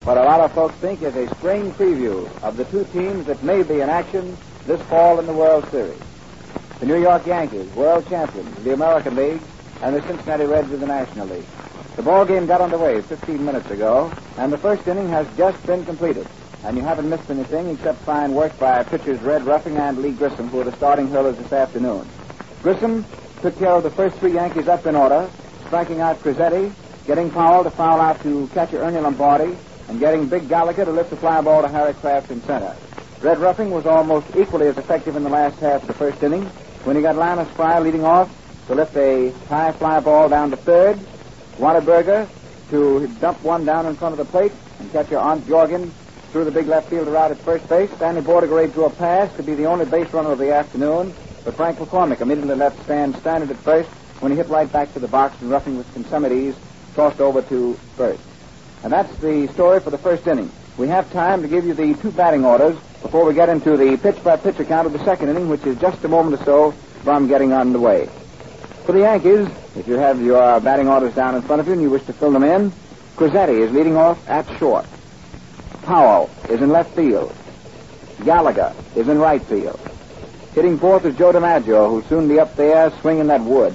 what a lot of folks think is a spring preview of the two teams that may be in action this fall in the World Series. The New York Yankees, world champions of the American League, and the Cincinnati Reds of the National League. The ball game got underway 15 minutes ago, and the first inning has just been completed. And you haven't missed anything except fine work by pitchers Red Ruffing and Lee Grissom, who are the starting hurlers this afternoon. Grissom took care of the first three Yankees up in order, striking out Crizzetti, getting Powell to foul out to catcher Ernie Lombardi, and getting Big Gallagher to lift the fly ball to Harry Kraft in center. Red Ruffing was almost equally as effective in the last half of the first inning when he got Linus Fry leading off to lift a high fly ball down to third, Whataburger to dump one down in front of the plate, and catcher Arndt Jorgen threw the big left fielder out at first base. Stanley Bordegaray drew a pass to be the only base runner of the afternoon, but Frank McCormick immediately left Stan Stannard at first when he hit right back to the box, and Ruffing with some ease tossed over to first. And that's the story for the first inning. We have time to give you the two batting orders before we get into the pitch-by-pitch account of the second inning, which is just a moment or so from getting underway. For the Yankees, if you have your batting orders down in front of you and you wish to fill them in, Crizzetti is leading off at short. Powell is in left field. Gallagher is in right field. Hitting fourth is Joe DiMaggio, who'll soon be up there swinging that wood.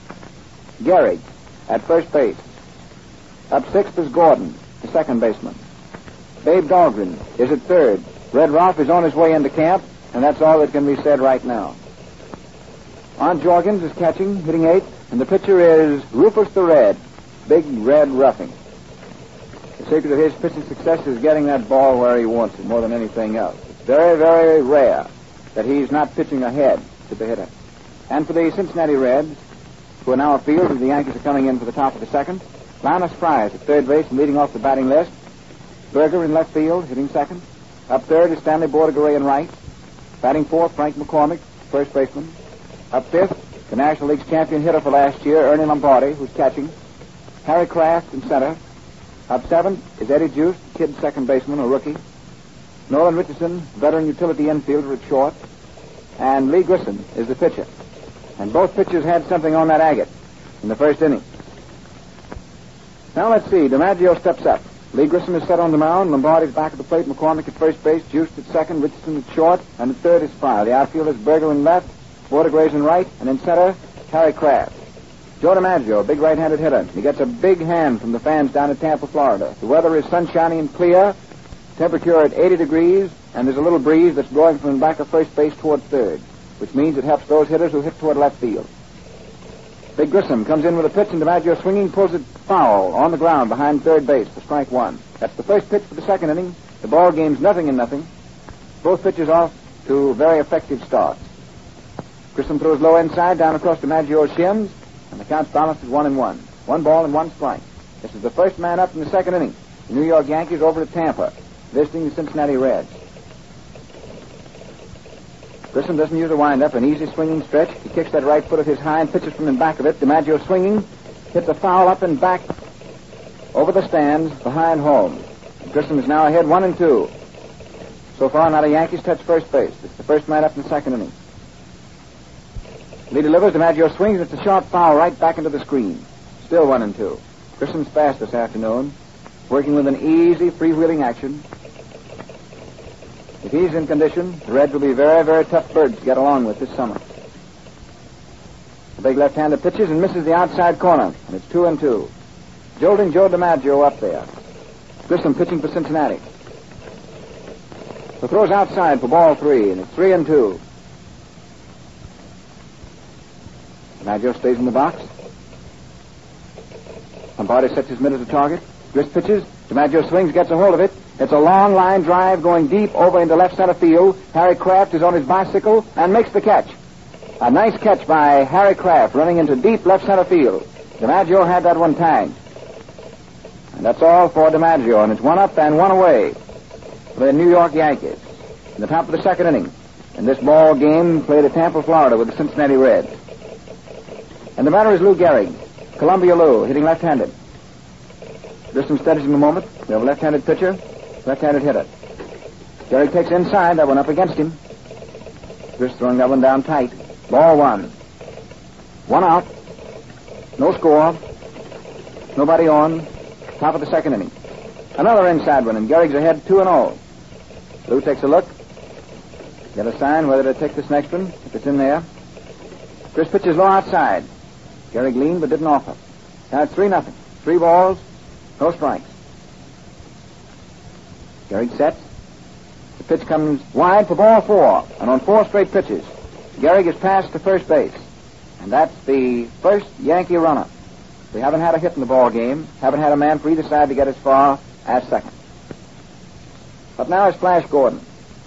Gehrig at first base. Up sixth is Gordon, the second baseman. Babe Dahlgren is at third. Red Ralph is on his way into camp, and that's all that can be said right now. Arndt Jorgens is catching, hitting eighth, and the pitcher is Rufus the Red, Big Red Ruffing. The secret of his pitching success is getting that ball where he wants it more than anything else. It's very, very rare that he's not pitching ahead to the hitter. And for the Cincinnati Reds, who are now afield as the Yankees are coming in for the top of the second, Linus Fry is at third base and leading off the batting list. Berger in left field, hitting second. Up third is Stanley Bordegaray in right. Batting fourth, Frank McCormick, first baseman. Up fifth, the National League's champion hitter for last year, Ernie Lombardi, who's catching. Harry Kraft in center. Up seventh is Eddie Juice, kid second baseman, a rookie. Nolan Richardson, veteran utility infielder at short. And Lee Grissom is the pitcher. And both pitchers had something on that agate in the first inning. Now let's see. DiMaggio steps up. Lee Grissom is set on the mound. Lombardi's back at the plate. McCormick at first base. Juice at second. Richardson at short. And at third is Fry. The outfield is Berger in left. Bordegray's in right. And in center, Harry Kraft. Joe DiMaggio, a big right-handed hitter. He gets a big hand from the fans down in Tampa, Florida. The weather is sunshiny and clear. Temperature at 80 degrees. And there's a little breeze that's blowing from the back of first base toward third, which means it helps those hitters who hit toward left field. Big Grissom comes in with a pitch, and DiMaggio swinging pulls it foul on the ground behind third base for strike one. That's the first pitch for the second inning. The ball game's 0-0. Both pitchers off to very effective starts. Grissom throws low inside down across DiMaggio's shins, and the count's balanced at 1-1. 1 ball and 1 strike. This is the first man up in the second inning. The New York Yankees over at Tampa, visiting the Cincinnati Reds. Grissom doesn't use a wind-up, an easy swinging stretch. He kicks that right foot of his high and pitches from in back of it. DiMaggio swinging, hits a foul up and back over the stands behind home. Grissom is now ahead 1-2. So far, not a Yankees touch first base. It's the first man up in the second inning. Lee delivers. DiMaggio swings. It's a sharp foul right back into the screen. Still 1-2. Grissom's fast this afternoon, working with an easy, freewheeling action. If he's in condition, the Reds will be very, very tough birds to get along with this summer. The big left-hander pitches and misses the outside corner, and it's 2-2. Jolting Joe DiMaggio up there. Grissom pitching for Cincinnati. The throw's outside for ball 3, and it's 3-2. DiMaggio stays in the box. Lombardi sets his mitt as a target. Grist pitches. DiMaggio swings, gets a hold of it. It's a long line drive going deep over into left center field. Harry Kraft is on his bicycle and makes the catch. A nice catch by Harry Kraft running into deep left center field. DiMaggio had that one tagged. And that's all for DiMaggio, and it's 1 up and 1 away for the New York Yankees in the top of the second inning. And this ball game played at Tampa, Florida with the Cincinnati Reds. And the batter is Lou Gehrig, Columbia Lou, hitting left-handed. Grissom studies in a moment. We have a left-handed pitcher, left-handed hitter. Gehrig takes inside, that one up against him. Grist throwing that one down tight. Ball 1. 1 out. No score. Nobody on. Top of the second inning. Another inside one, and Gehrig's ahead 2-0. Lou takes a look. Get a sign whether to take this next one, if it's in there. Chris pitches low outside. Gehrig leaned but didn't offer. Now it's 3-0. 3 balls, no strikes. Gehrig sets. The pitch comes wide for ball 4. And on 4 straight pitches, Gehrig is passed to first base. And that's the first Yankee runner. We haven't had a hit in the ball game. Haven't had a man for either side to get as far as second. But now it's Flash Gordon.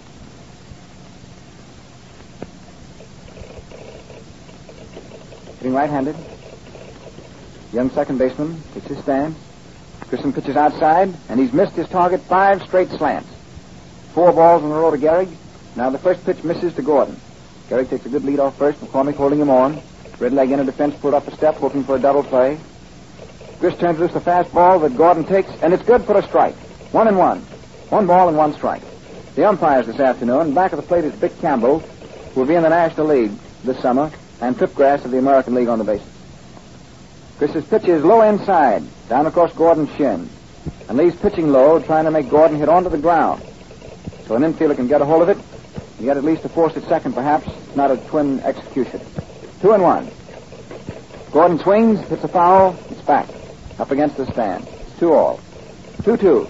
Hitting right-handed. Young second baseman takes his stand. Grissom pitches outside, and he's missed his target 5 straight slants. 4 balls in a row to Gehrig. Now the first pitch misses to Gordon. Gehrig takes a good lead off first, McCormick holding him on. Red leg into defense, pulled up a step, hoping for a double play. Gris turns loose the fastball that Gordon takes, and it's good for a strike. 1-1. 1 ball and 1 strike. The umpires this afternoon, back of the plate is Vic Campbell, who will be in the National League this summer, and Pip Grass of the American League on the bases. Chris's pitch is low inside, down across Gordon's shin. And Lee's pitching low, trying to make Gordon hit onto the ground. So an infielder can get a hold of it, and get at least a force at second, perhaps, not a twin execution. 2-1. Gordon swings, hits a foul, it's back, up against the stand. It's 2-all. 2-2.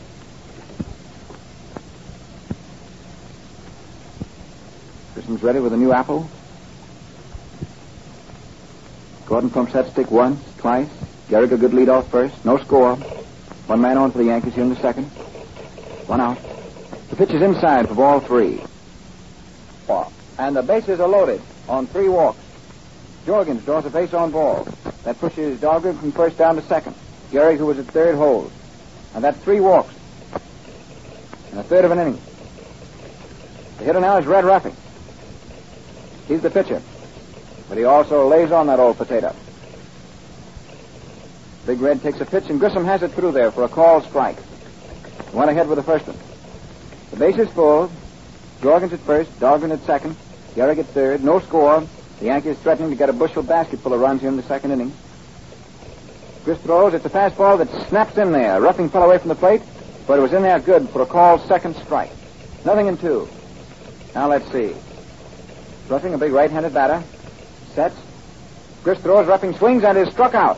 Grissom's ready with a new apple. Gordon pumps that stick once, twice. Gehrig a good lead off first. No score. 1 man on for the Yankees here in the second. 1 out. The pitch is inside for ball 3. And the bases are loaded on 3 walks. Jorgens draws a base on ball. That pushes Dahlgren from first down to second. Gehrig, who was at third, holds. And that's 3 walks. And a third of an inning. The hitter now is Red Ruffing. He's the pitcher. But he also lays on that old potato. Big Red takes a pitch, and Grissom has it through there for a called strike. One ahead with the first one. The base is full. Jorgens at first, Dahlgren at second, Gehrig at third. No score. The Yankees threatening to get a bushel basket full of runs here in the second inning. Gris throws. It's a fastball that snaps in there. Ruffing fell away from the plate, but it was in there good for a called second strike. 0-2. Now let's see. Ruffing, a big right-handed batter. Sets. Gris throws, Ruffing swings, and is struck out.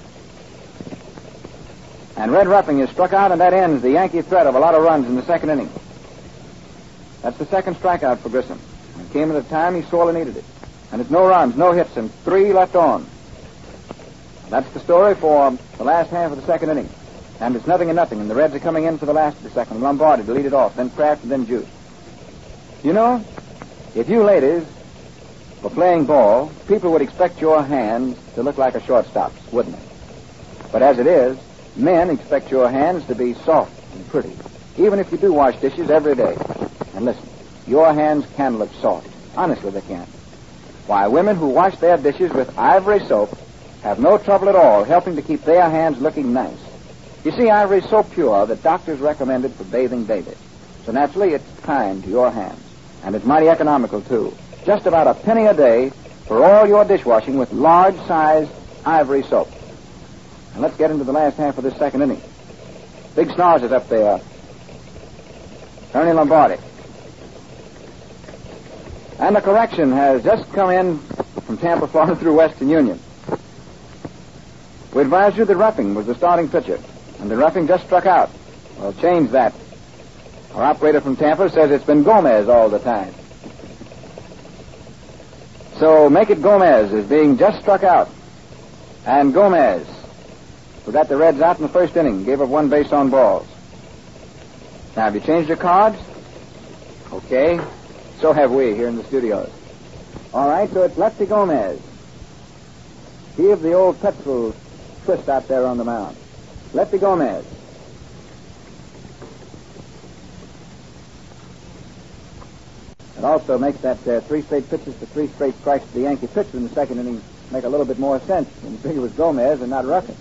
And Red Ruffing is struck out, and that ends the Yankee threat of a lot of runs in the second inning. That's the second strikeout for Grissom. It came at a time he sorely needed it. And it's no runs, no hits, and 3 left on. That's the story for the last half of the second inning. And it's 0-0, and the Reds are coming in for the last of the second. Lombardi to lead it off, then Kraft, and then Juice. You know, if you ladies for playing ball, people would expect your hands to look like a shortstop's, wouldn't they? But as it is, men expect your hands to be soft and pretty, even if you do wash dishes every day. And listen, your hands can look soft. Honestly, they can. Why, women who wash their dishes with Ivory soap have no trouble at all helping to keep their hands looking nice. You see, Ivory is so pure that doctors recommend it for bathing babies. So naturally, it's kind to your hands. And it's mighty economical, too. Just about a penny a day for all your dishwashing with large-sized Ivory soap. And let's get into the last half of this second inning. Big Snars is up there. Ernie Lombardi. And the correction has just come in from Tampa, Florida through Western Union. We advised you that Ruffing was the starting pitcher, and that Ruffing just struck out. Well, change that. Our operator from Tampa says it's been Gomez all the time. So make it Gomez is being just struck out. And Gomez, who got the Reds out in the first inning, gave up 1 base on balls. Now, have you changed your cards? Okay. So have we here in the studios. All right, so it's Lefty Gomez. Give the old pretzel twist out there on the mound. Lefty Gomez. It also makes that 3 straight pitches to 3 straight strikes to the Yankee pitcher in the second inning make a little bit more sense when you figure it was Gomez and not Ruffing.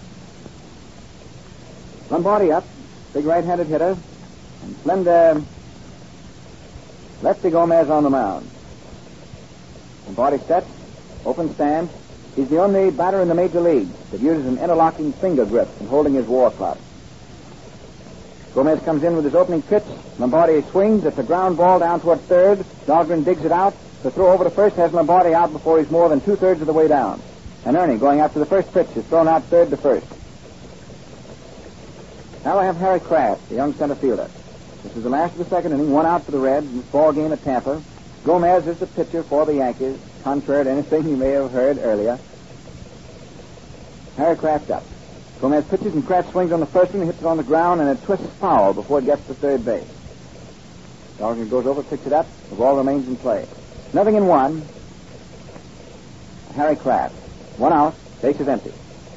Lombardi up, big right-handed hitter, and slender Lefty Gomez on the mound. Lombardi sets, open stand. He's the only batter in the major leagues that uses an interlocking finger grip in holding his war club. Gomez comes in with his opening pitch. Lombardi swings. It's a ground ball down toward third. Dahlgren digs it out. The throw over to first has Lombardi out before he's more than two-thirds of the way down. And Ernie, going after the first pitch, is thrown out third to first. Now I have Harry Kraft, the young center fielder. This is the last of the second inning, one out for the Reds in this ball game at Tampa. Gomez is the pitcher for the Yankees, contrary to anything you may have heard earlier. Harry Kraft up. Gomez pitches and Kraft swings on the first one, hits it on the ground, and it twists foul before it gets to third base. Dahlgren goes over, picks it up. The ball remains in play. 0-1. Harry Kraft. One out. Base is empty.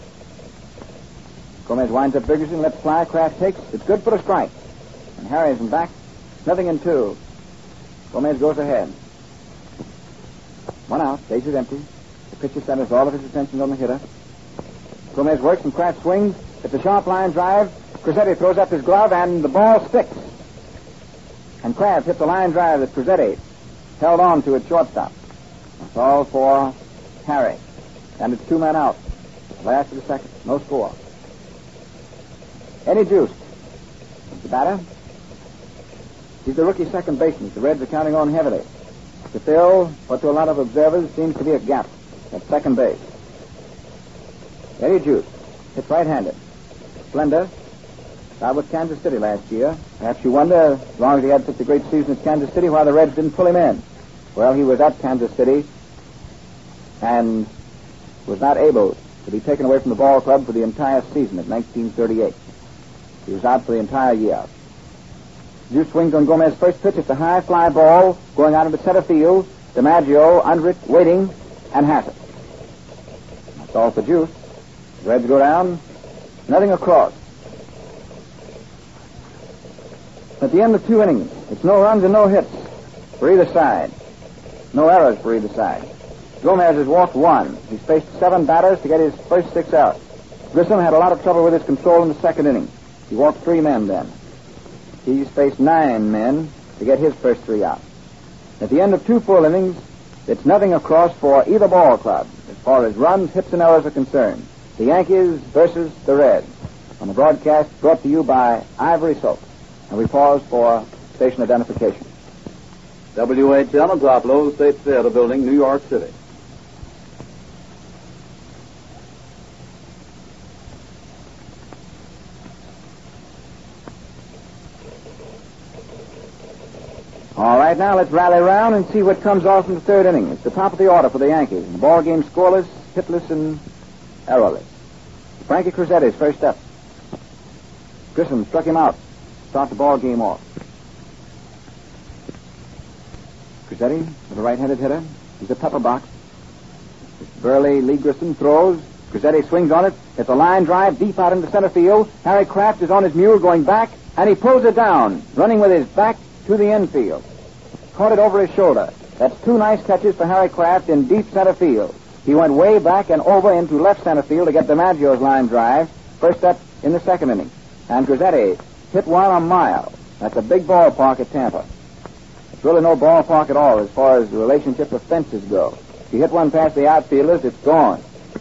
Gomez winds up Ferguson, lets fly. Kraft takes. It's good for a strike. And Harry is in back. 0-2. Gomez goes ahead. One out. Base is empty. The pitcher centers all of his attention on the hitter. Gomez works and Kraft swings. It's a sharp line drive. Crizzetti throws up his glove and the ball sticks. And Kraft hits a line drive that Crizzetti held on to at shortstop. That's all for Harry. And it's 2 men out. Last of the second. No score. Eddie Juice is the batter. He's the rookie second baseman. The Reds are counting on heavily to fill what to a lot of observers seems to be a gap at second base. Eddie Juice hits right-handed. Splendor. Started with Kansas City last year. Perhaps you wonder, as long as he had such a great season at Kansas City, why the Reds didn't pull him in. Well, he was at Kansas City and was not able to be taken away from the ball club for the entire season of 1938. He was out for the entire year. Juice swings on Gomez's first pitch. It's a high fly ball going out into center field. DiMaggio under it, waiting, and has it. That's all for Juice. The Reds go down. Nothing across. At the end of 2 innings, it's no runs and no hits for either side. No errors for either side. Gomez has walked 1. He's faced 7 batters to get his first 6 out. Grissom had a lot of trouble with his control in the second inning. He walked 3 men then. He's faced 9 men to get his first 3 out. At the end of 2 full innings, it's nothing across for either ball club as far as runs, hits, and errors are concerned. The Yankees versus the Reds. On the broadcast brought to you by Ivory Soap. And we pause for station identification. WHL and Top Low State Theater Building, New York City. All right, now let's rally around and see what comes off in the third inning. It's the top of the order for the Yankees. The ball game scoreless, hitless, and errorless. Frankie Crizzetti's first up. Grissom struck him out. Start the ball game off. Crizzetti with a right-handed hitter. He's a pepper box. Burley Lee Grissom throws. Crizzetti swings on it. It's a line drive deep out into center field. Harry Kraft is on his mule going back, and he pulls it down, running with his back to the infield. Caught it over his shoulder. That's 2 nice catches for Harry Kraft in deep center field. He went way back and over into left center field to get DiMaggio's line drive. First up in the second inning. And Crizzetti hit one a mile. That's a big ballpark at Tampa. It's really no ballpark at all as far as the relationship of fences go. If you hit one past the outfielders, it's gone.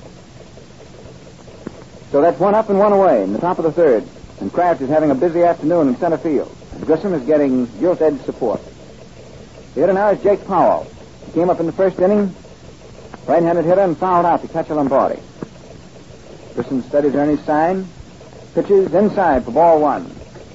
So that's 1 up and 1 away in the top of the third. And Kraft is having a busy afternoon in center field. And Grissom is getting gilt-edged support. The hitter now is Jake Powell. He came up in the first inning, right-handed hitter, and fouled out to catch a Lombardi. Grissom studies Ernie's sign. Pitches inside for ball 1.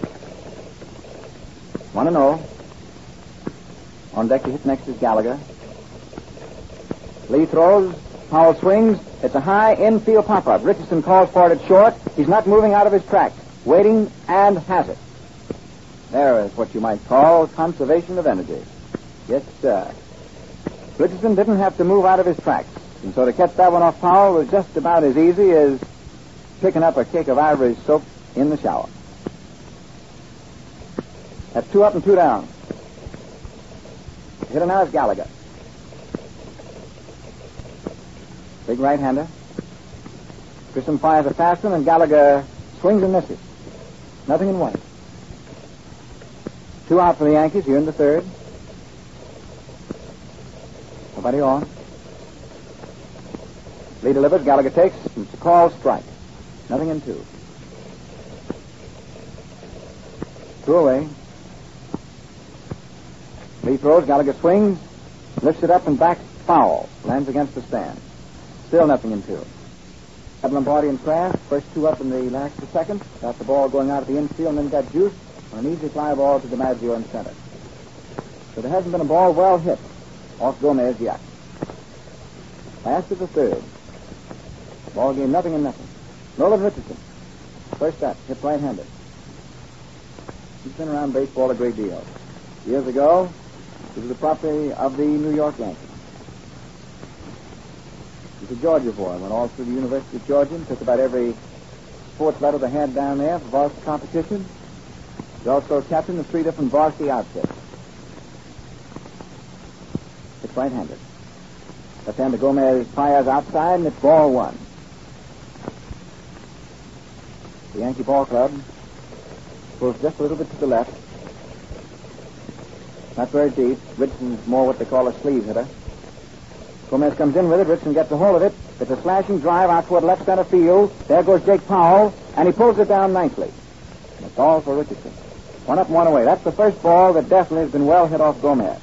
1-0. On deck to hit next is Gallagher. Lee throws. Powell swings. It's a high infield pop-up. Richardson calls for it at short. He's not moving out of his tracks. Waiting and has it. There is what you might call conservation of energy. Yes, sir. Richardson didn't have to move out of his tracks. And so to catch that one off Powell was just about as easy as picking up a cake of Ivory soap in the shower. That's 2 up and 2 down. The hitter now is Gallagher. Big right-hander. Grissom fires a fast one, and Gallagher swings and misses. Nothing in 1. 2 out for the Yankees here in the third. Nobody on. Lee delivers. Gallagher takes. It's a called strike. Nothing in 2. Two away. Lee throws. Gallagher swings. Lifts it up and backs foul. Lands against the stand. Still nothing in two. Lombardi and Kraft, first two up in the last of the second. Got the ball going out of the infield and then got juiced on an easy fly ball to DiMaggio in center. So there hasn't been a ball well hit off Gomez yet. Last of the third. Ball game nothing and nothing. Nolan Richardson. First up, hit right-handed. He's been around baseball a great deal. Years ago, he was the property of the New York Yankees. He's a Georgia boy. Went all through the University of Georgia and took about every sports letter they had down there for varsity competition. He's also captain of 3 different varsity outfits. It's right-handed. Left-hander Gomez fires outside, and it's ball one. The Yankee ball club pulls just a little bit to the left. Not very deep. Richardson's more what they call a sleeve hitter. Gomez comes in with it. Richardson gets a hold of it. It's a slashing drive out toward left center field. There goes Jake Powell, and he pulls it down nicely. That's all for Richardson. 1 up and 1 away. That's the first ball that definitely has been well hit off Gomez.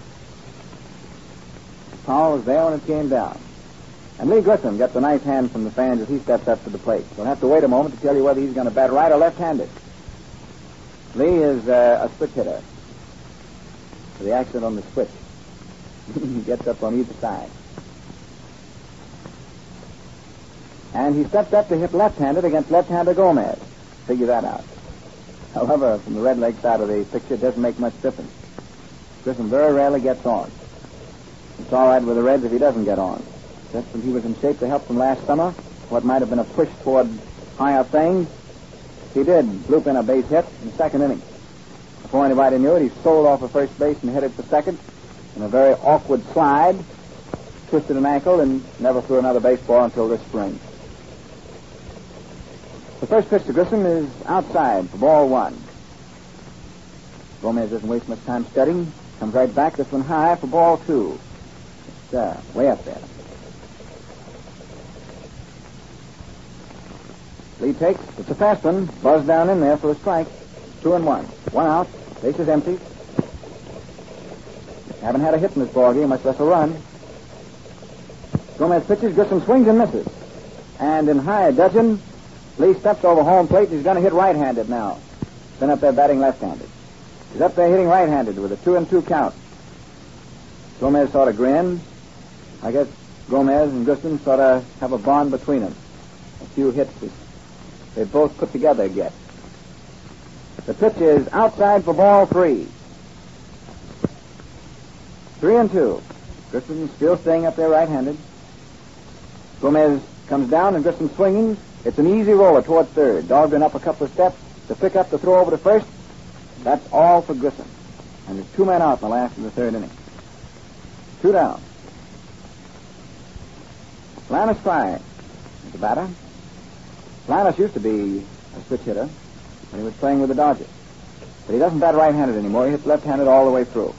Powell was there when it came down. And Lee Grissom gets a nice hand from the fans as he steps up to the plate. We'll have to wait a moment to tell you whether he's going to bat right or left-handed. Lee is a switch hitter. The accent on the switch. He gets up on either side. And he steps up to hit left-handed against left-hander Gomez. Figure that out. However, from the Red Leg side of the picture, it doesn't make much difference. Grissom very rarely gets on. It's all right with the Reds if he doesn't get on. Just when he was in shape to help them last summer, what might have been a push toward higher things, he did loop in a base hit in the second inning. Before anybody knew it, he sold off a first base and headed for second in a very awkward slide, twisted an ankle, and never threw another baseball until this spring. The first pitch to Grissom is outside for ball one. Gomez doesn't waste much time studying. Comes right back, this one high for ball two. It's way up there. Lee takes. It's a fast one. Buzz down in there for a strike. 2-1. 1 out. Base is empty. Haven't had a hit in this ball game, much less a run. Gomez pitches. Grissom swings and misses. And in high dudgeon, Lee steps over home plate. He's going to hit right-handed now. Been up there batting left-handed. He's up there hitting right-handed with a 2-2 count. Gomez sort of grinned. I guess Gomez and Grissom sort of have a bond between them. A few hits they both put together yet. The pitch is outside for ball three. 3-2. Grissom still staying up there right-handed. Gomez comes down and Grissom swinging. It's an easy roller toward third. Dogging up a couple of steps to pick up the throw over to first. That's all for Grissom. And there's 2 men out in the last of the third inning. 2 down. Lannis Fry is the batter. Lannis used to be a switch hitter when he was playing with the Dodgers. But he doesn't bat right-handed anymore. He hits left-handed all the way through.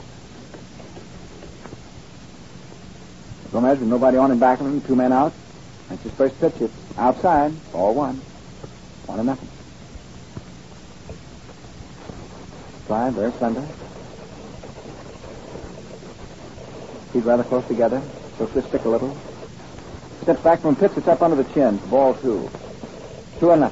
Gomez with nobody on in back of him, 2 men out. That's his first pitch. It's outside. Ball 1. 1-0. Fly, very slender. Feet rather close together. So twist stick a little. Steps back from pitch. It's up under the chin. Ball 2. 2-0.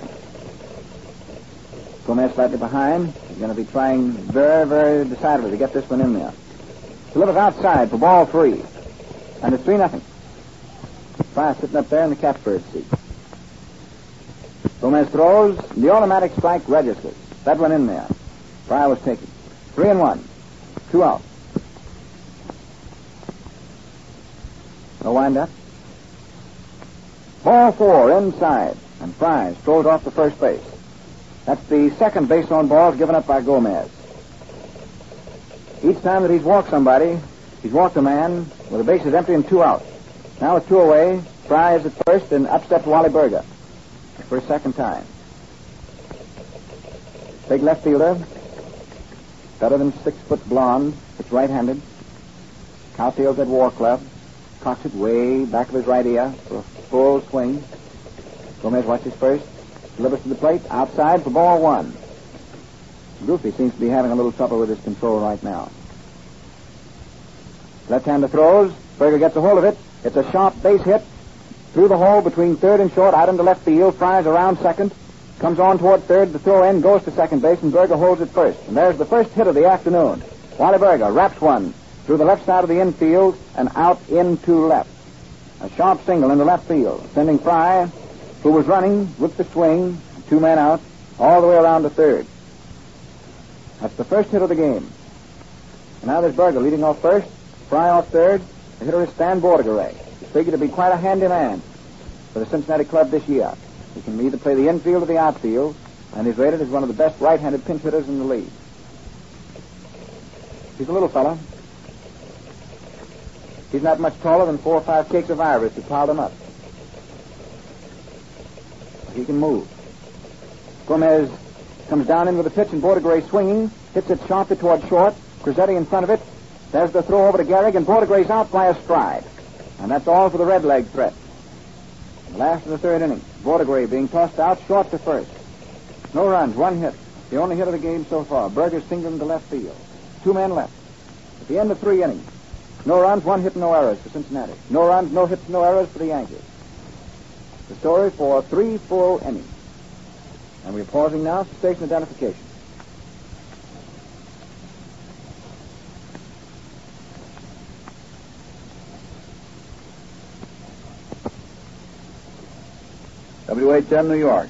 Gomez slightly behind. He's going to be trying very, very decidedly to get this one in there. Delivers outside for ball 3. And it's 3-0. Fry sitting up there in the catbird seat. Gomez throws. The automatic strike registers. That one in there. Fry was taken. 3-1. 2 out. No wind-up. Ball 4 inside. And Fry strolls off to first base. That's the second base on balls given up by Gomez. Each time that he's walked somebody, he's walked a man with the bases empty and 2 out. Now with 2 away, Fry is at first and up steps Wally Berger for a second time. Big left fielder, better than 6 foot blonde. It's right-handed. Outfields at War Club. Cocks it way back of his right ear for a full swing. Gomez watches first. Delivers to the plate. Outside for ball 1. Goofy seems to be having a little trouble with his control right now. Left-hander throws. Berger gets a hold of it. It's a sharp base hit through the hole between third and short, out into left field. Fries around second. Comes on toward third. The throw in goes to second base, and Berger holds it first. And there's the first hit of the afternoon. Wally Berger wraps one through the left side of the infield and out into left. A sharp single into left field, sending Fry, who was running with the swing, 2 men out, all the way around to third. That's the first hit of the game. And now there's Berger leading off first, Fry off third. The hitter is Stan Bordegaray. He's figured to be quite a handy man for the Cincinnati club this year. He can either play the infield or the outfield, and he's rated as one of the best right-handed pinch hitters in the league. He's a little fellow. He's not much taller than 4 or 5 cakes of iris who piled him up. He can move. Gomez comes down in with a pitch, and Bordegaray swinging, hits it sharply toward short. Crizzetti in front of it. There's the throw over to Gehrig, and Bordegray's out by a stride. And that's all for the red leg threat. The last of the third inning. Bordegaray being tossed out short to first. No runs, 1 hit. The only hit of the game so far. Berger singled to left field. 2 men left. At the end of 3 innings. No runs, 1 hit, no errors for Cincinnati. No runs, no hits, no errors for the Yankees. The story for 3 full innings. And we're pausing now for station identification. WHM, New York.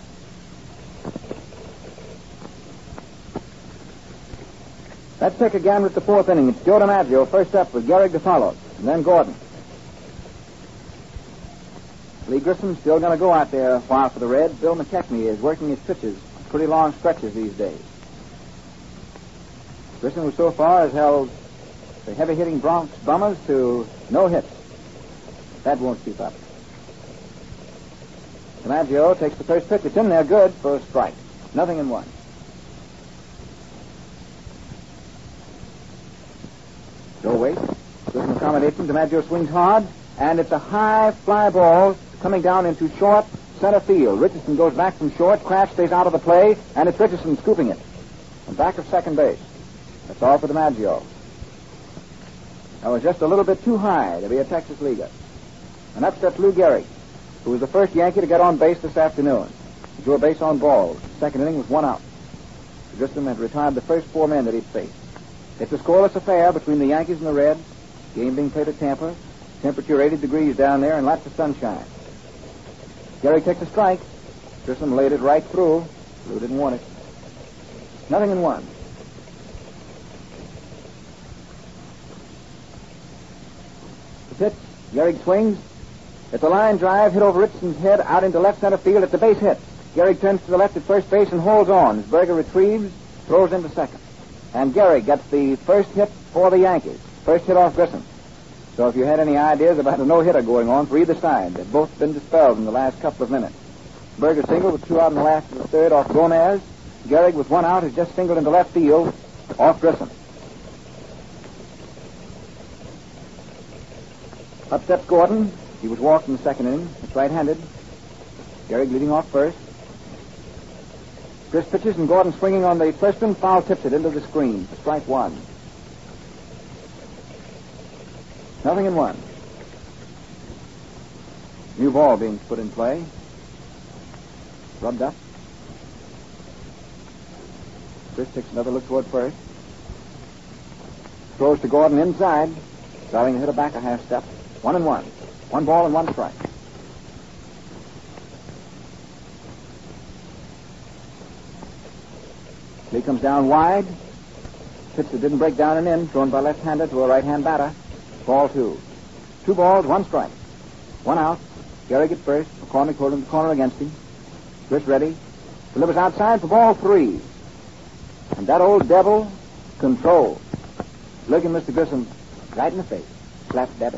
Let's take again with the 4th inning. It's Joe DiMaggio first up with Gehrig to follow, and then Gordon. Lee Grissom still going to go out there a while for the Reds. Bill McKechnie is working his pitches on pretty long stretches these days. Grissom, who so far has held the heavy-hitting Bronx Bummers to no hits. That won't keep up. DiMaggio takes the first pitch. It's in there good for a strike. 0-1. Joe waits. Grissom accommodates him. DiMaggio swings hard, and it's a high fly ball coming down into short center field. Richardson goes back from short. Kraft stays out of the play, and it's Richardson scooping it. And back of second base. That's all for DiMaggio. That was just a little bit too high to be a Texas leaguer. And up steps Lou Gehrig, who was the first Yankee to get on base this afternoon. He drew a base on balls. The second inning was 1 out. Grissom had retired the first 4 men that he'd faced. It's a scoreless affair between the Yankees and the Reds. Game being played at Tampa. Temperature 80 degrees down there and lots of sunshine. Gehrig takes a strike. Grissom laid it right through. Lou didn't want it. 0-1. The pitch. Gehrig swings. It's a line drive hit over Richardson's head out into left center field. It's a base hit. Gehrig turns to the left at first base and holds on as Berger retrieves, throws into second. And Gehrig gets the first hit for the Yankees. First hit off Grissom. So if you had any ideas about a no-hitter going on for either side, they've both been dispelled in the last couple of minutes. Berger singled with 2 out in the last of the third off Gomez. Gehrig with 1 out has just singled into left field off Grissom. Up steps Gordon. He was walked in the second inning. It's right-handed. Gehrig leading off first. Chris pitches, and Gordon swinging on the first one, foul tips it into the screen for strike 1. 0-1. New ball being put in play. Rubbed up. Chris takes another look toward first. Throws to Gordon inside. Starting to hit it back a half step. 1-1. 1 ball and 1 strike. Lee comes down wide. Pitch that didn't break down and in. Thrown by left-hander to a right-hand batter. Ball 2. 2 balls, 1 strike. 1 out. Gehrig at first. McCormick holding the corner against him. Chris ready. Delivers outside for ball 3. And that old devil, control. Looking Mr. Grissom right in the face. Slap debit.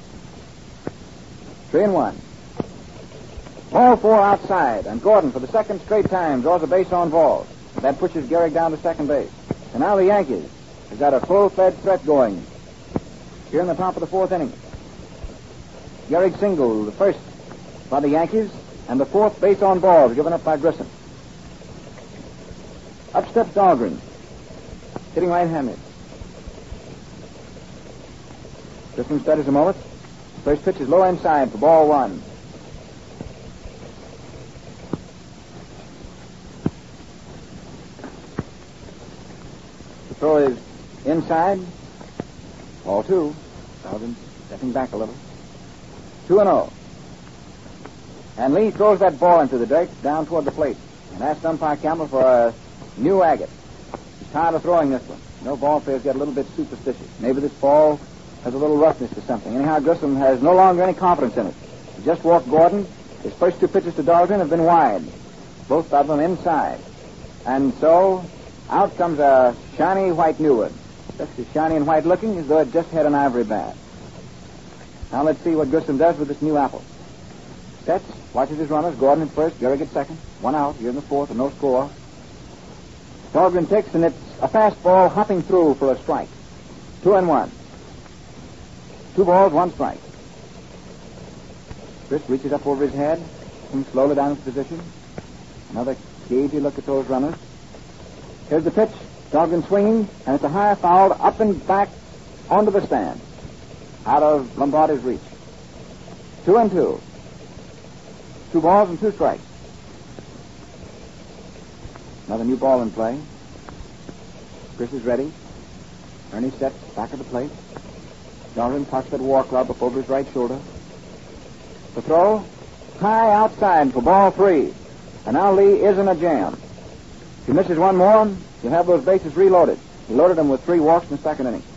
3-1. Ball 4 outside, and Gordon for the second straight time draws a base on balls. That pushes Gehrig down to second base. And now the Yankees have got a full-fledged threat going here in the top of the 4th inning. Gehrig single, the first by the Yankees, and the 4th base on balls given up by Grissom. Up steps Dahlgren, hitting right-handed. Grissom studies a moment. First pitch is low inside for ball one. The throw is inside. Ball two. Dahlgren stepping back a little. 2-0. And Lee throws that ball into the dirt down toward the plate and asks umpire Campbell for a new agate. He's tired of throwing this one. No ball players get a little bit superstitious. Maybe this ball has a little roughness to something. Anyhow, Grissom has no longer any confidence in it. He just walked Gordon. His first two pitches to Dahlgren have been wide, both of them inside. And so out comes a shiny white new one. Just as shiny and white looking as though it just had an ivory bat. Now let's see what Grissom does with this new apple. Sets, watches his runners. Gordon at first, Gehrig at second. One out, here in the fourth, and no score. Dahlgren takes, and it's a fastball hopping through for a strike. 2-1. 2 balls, 1 strike. Chris reaches up over his head, comes slowly down his position. Another gaugy look at those runners. Here's the pitch. Dahlgren swinging, and it's a high foul up and back onto the stand. Out of Lombardi's reach. 2-2. 2 balls and 2 strikes. Another new ball in play. Chris is ready. Ernie steps back of the plate. Dahlgren cocks that war club up over his right shoulder. The throw, high outside for ball 3. And now Lee is in a jam. If he misses one more, he'll have those bases reloaded. He loaded them with 3 walks in the second inning.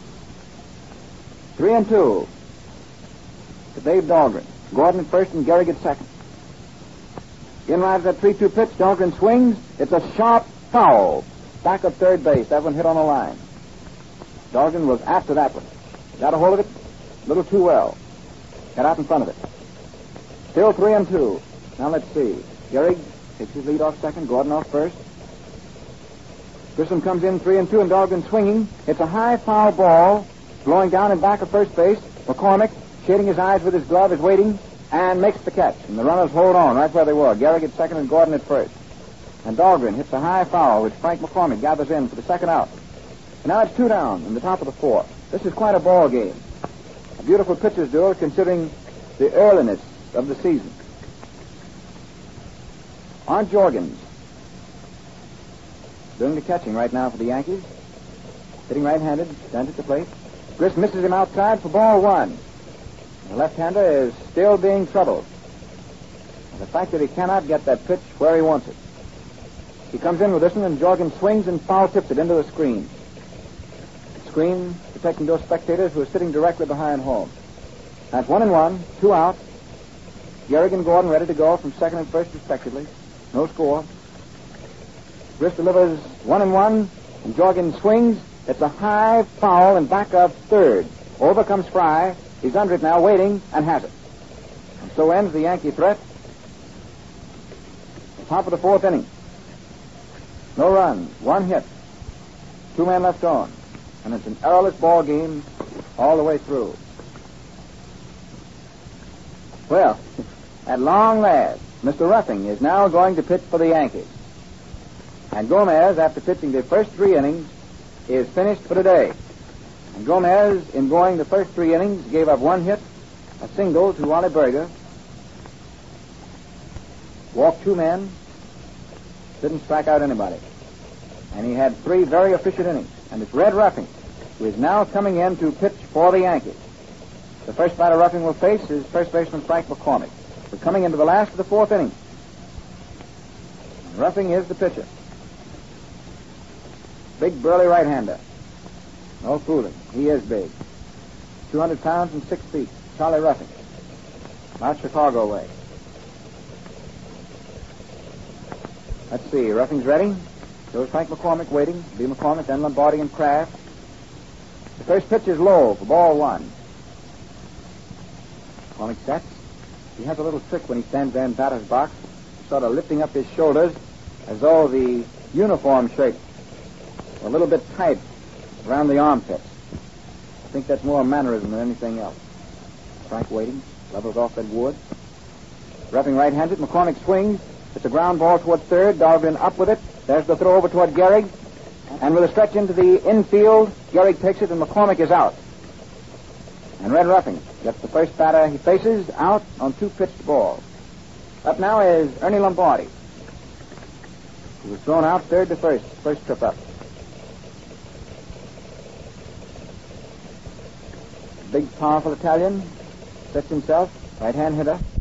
3-2 to Dave Dahlgren. Gordon at first and Gehrig at second. In rides that 3-2 pitch. Dahlgren swings. It's a sharp foul. Back of third base. That one hit on the line. Dahlgren was after that one. Got a hold of it a little too well. Got out in front of it. Still 3-2. Now let's see. Gehrig takes his lead off second. Gordon off first. Grissom comes in 3-2 and Dahlgren swinging. It's a high foul ball blowing down in back of first base. McCormick, shading his eyes with his glove, is waiting and makes the catch. And the runners hold on right where they were. Gehrig at second and Gordon at first. And Dahlgren hits a high foul, which Frank McCormick gathers in for the second out. And now it's 2 down in the top of the 4th. This is quite a ball game. A beautiful pitcher's duel considering the earliness of the season. Arndt Jorgens doing the catching right now for the Yankees. Hitting right-handed, stands at the plate. Gris misses him outside for ball 1. The left-hander is still being troubled. The fact that he cannot get that pitch where he wants it. He comes in with this one, and Jorgens swings and foul tips it into the screen. The screen protecting those spectators who are sitting directly behind home. That's 1-1, 2 out. Gehrig and Gordon ready to go from second and first respectively. No score. Gris delivers 1-1, and Jorgens swings. It's a high foul in back of third. Over comes Fry. He's under it now, waiting, and has it. And so ends the Yankee threat. The top of the 4th inning. No runs, 1 hit. 2 men left on. And it's an errorless ball game all the way through. Well, at long last, Mr. Ruffing is now going to pitch for the Yankees. And Gomez, after pitching the first 3 innings, is finished for today. And Gomez, in going the first 3 innings, gave up 1 hit, a single to Wally Berger, walked 2 men, didn't strike out anybody. And he had 3 very efficient innings. And it's Red Ruffing, who is now coming in to pitch for the Yankees. The first batter Ruffing will face is first baseman Frank McCormick. We're coming into the last of the 4th inning. And Ruffing is the pitcher. Big, burly right-hander. No fooling. He is big. 200 pounds and 6 feet. Charlie Ruffing. Out Chicago way. Let's see. Ruffing's ready. There's Frank McCormick waiting. B. McCormick, then Lombardi and Kraft. The first pitch is low for ball 1. McCormick sets. He has a little trick when he stands there in batter's box, sort of lifting up his shoulders as though the uniform shirt were a little bit tight around the armpits. I think that's more a mannerism than anything else. Frank waiting, levels off that wood. Ruffing right-handed. McCormick swings. It's a ground ball toward third. Dahlgren up with it. There's the throw over toward Gehrig. And with a stretch into the infield, Gehrig takes it and McCormick is out. And Red Ruffing gets the first batter he faces out on 2 pitched balls. Up now is Ernie Lombardi, who was thrown out third to first trip up. Big, powerful Italian sets himself, right-hand hitter.